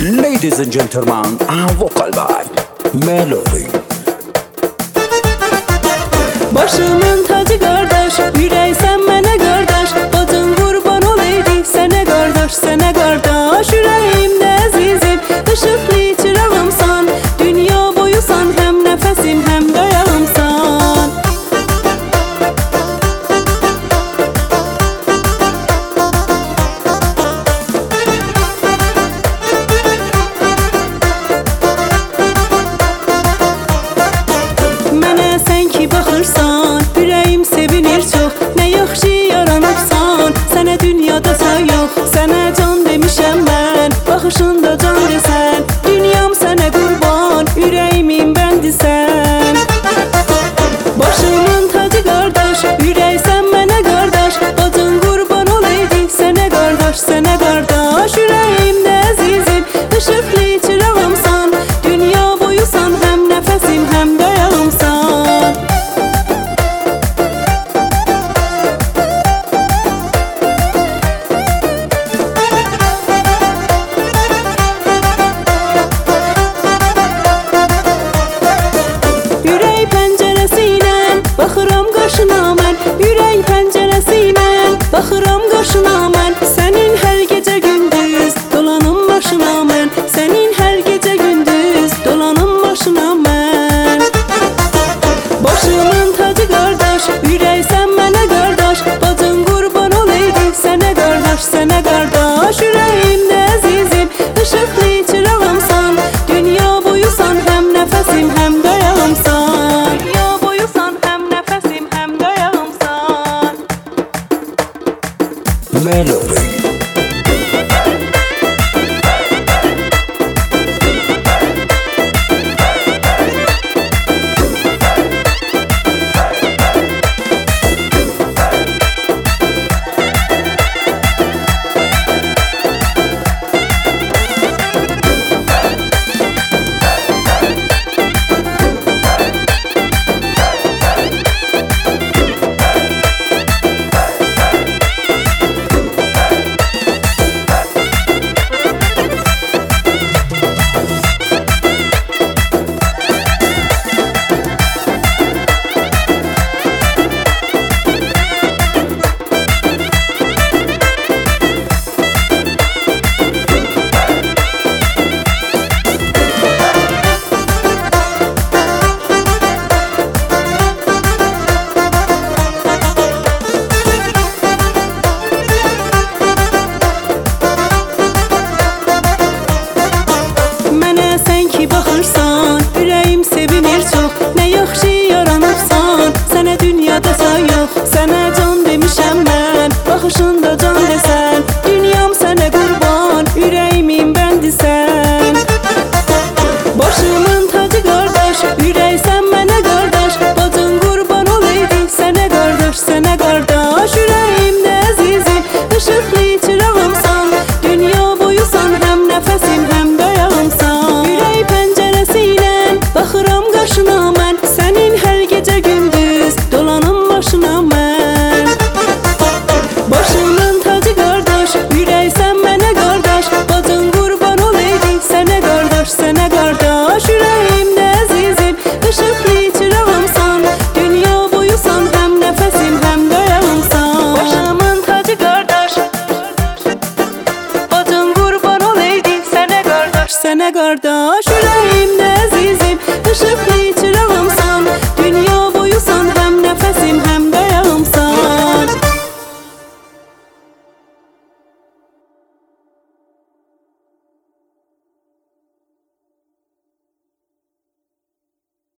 Ladies and gentlemen, our vocal by Melody. Başımın tacı kardeş, yürek sen mənə qardaş. Bacın qurban olaydı sənə qardaş, sənə qardaş. Yüreğimdə əzizim, ışıqlı çırağımsan. Dünya boyusan, həm nəfəsim, həm dayağımsan. Mənə sən ki baxırsan, ürəyim sevinir çox. Nə yaxşı yaranıbsan, sənə dünyada say yox. Sənə can demişəm mən, baxışında can desən. Dünyam sənə qurban, ürəyimin bəndisən. Başımın tacı qardaş, ürək sən mənə qardaş. Bacın qurban olaydı sənə qardaş, sənə qardaş. Ürəyimdə əzizim, ışıqlı çırağımsan. Dünya boyusan, həm nəfəsim, həm dayağımsan. Ürək pəncərəsilə baxıram qarşına mən. Ürək pəncərəsilə baxıram qarşına mən. Sənin hər gecə gündüz dolanım başına mən. Sənin hər gecə gündüz dolanım başına mən. Başımın tacı qardaş, ürək sən mənə qardaş. Bacın qurban olaydı sənə qardaş, sənə qardaş. Ürəyimdə əzizim, ışıqlı çırağımsan. Dünya boyusan, həm nəfəsim, həm dayağımsan. Dünya boyusan, həm nəfəsim, həm dayağımsan. Melody. Mənə sən ki baxırsan, ürəyim sevinir çox. Nə yaxşı yaranıbsan, sənə dünyada say yox. Sənə can demişəm mən, baxışında can desən. Dünyam sənə qurban, ürəyimin bəndisən. Başımın tacı qardaş, ürək sən mənə qardaş. Bacın qurban olaydı sənə qardaş, sənə qardaş. Ürəyimdə əzizim, ışıqlı çırağımsan. Dünya boyusan, həm nəfəsim, həm dayağımsan. Ürək pəncərəsilə baxıram qarşına mən. Sənin hər gecə gündüz dolanım başına mən. Başımın tacı qardaş, ürək sən mənə qardaş. Bacın qurban olaydı sənə qardaş, sənə qardaş. Ürəyimdə əzizim, ışıqlı çırağımsan. Dünya boyusan, həm nəfəsim, həm dayağımsan. Başımın tacı qardaş, bacın qurban olaydı sənə qardaş, sənə qardaş. Ürəyimdə